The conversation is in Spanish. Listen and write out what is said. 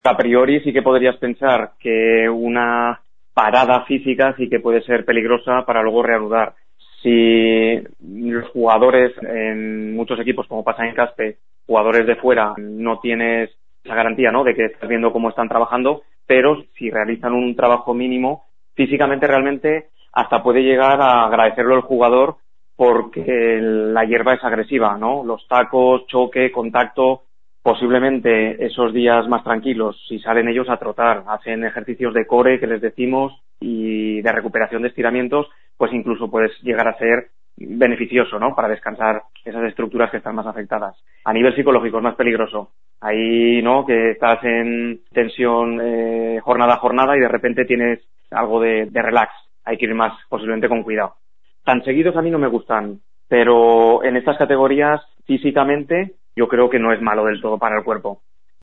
A priori sí que podrías pensar que una parada física sí que puede ser peligrosa para luego reanudar. Si los jugadores en muchos equipos, como pasa en Caspe, jugadores de fuera, no tienes esa garantía, ¿no?, de que estás viendo cómo están trabajando, pero si realizan un trabajo mínimo, físicamente realmente hasta puede llegar a agradecerlo el jugador porque la hierba es agresiva, ¿no? Los tacos, choque, contacto, posiblemente esos días más tranquilos, si salen ellos a trotar, hacen ejercicios de core que les decimos y de recuperación de estiramientos, pues incluso puedes llegar a ser beneficioso, ¿no?, para descansar esas estructuras que están más afectadas. A nivel psicológico es más peligroso. Ahí, ¿no?, que estás en tensión jornada a jornada y de repente tienes algo de relax. Hay que ir más posiblemente con cuidado. Tan seguidos a mí no me gustan, pero en estas categorías físicamente yo creo que no es malo del todo para el cuerpo.